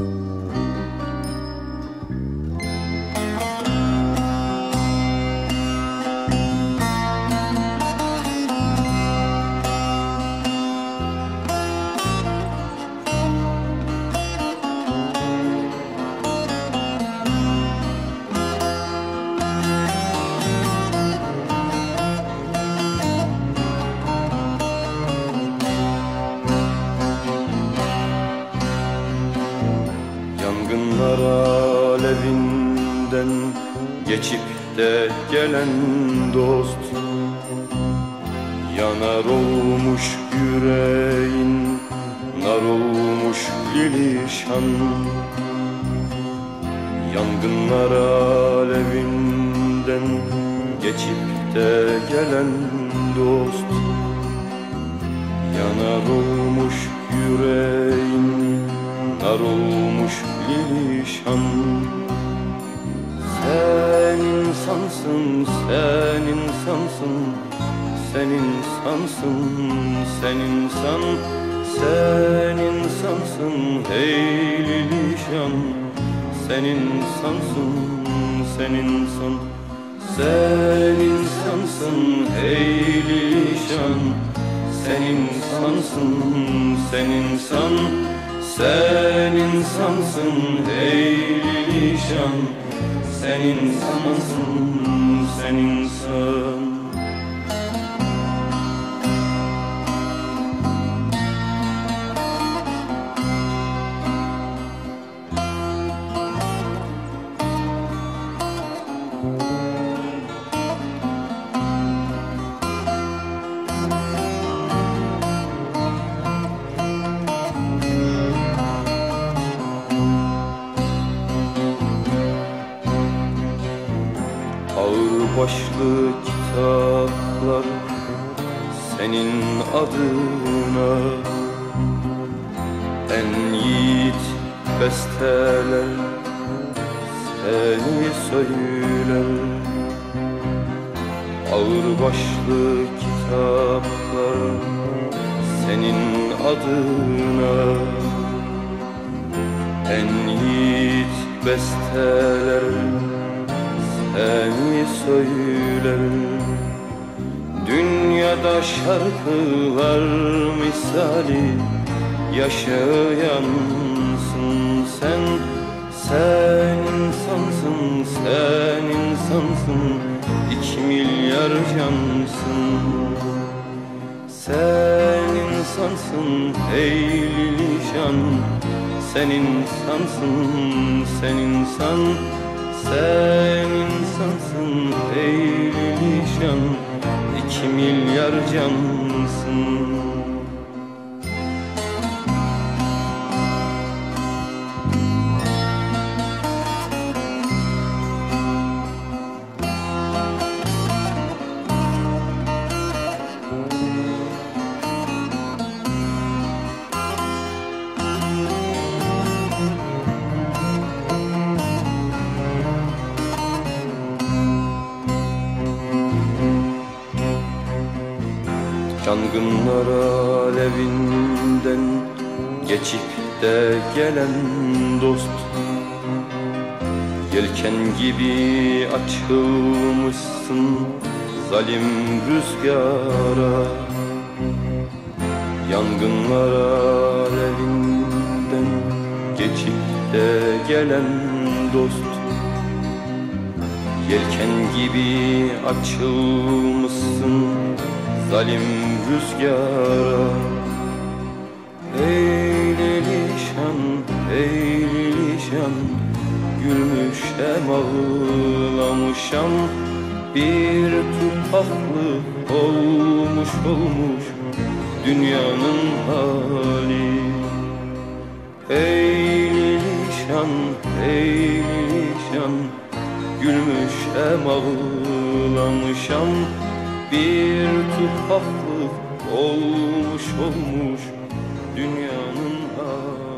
Yangınlar alevinden geçip de gelen dost, yanar olmuş yüreğin, nar olmuş lilişan. Yangınlar alevinden geçip de gelen dost, yanar olmuş yüreğin, nar olmuş lilişan. Sen insansın, sen insansın, sen insansın, sen insan. Sen insansın hey lilişan, sen insansın, sen insan. Sen insansın hey lilişan, sen insansın, sen insan. Sen insansın hey lilişan, sen insansın, sen insan. Ağırbaşlı kitaplar senin adına, en yiğit besteler seni söyler. Ağırbaşlı kitaplar senin adına, en yiğit besteler seni söyler. Dünyada şarkılar misali yaşayansın sen. Sen insansın, sen insansın, 2 milyar cansın. Sen insansın hey lilişan, sen insansın, sen insan. Sen insansın ey lilişan, 2 milyar cansın. Yangınlar alevinden geçip de gelen dost, yelken gibi açılmışsın zalim rüzgara. Yangınlar alevinden geçip de gelen dost, yelken gibi açılmışsın zalim rüzgara. Ey lilişan, ey lilişan, gülmüşem ağlamışam. Bir tufaklık olmuş olmuş dünyanın hali. Ey lilişan, ey lilişan, gülmüşem ağlamışam. Bir tufaklık olmuş olmuş dünyanın hali.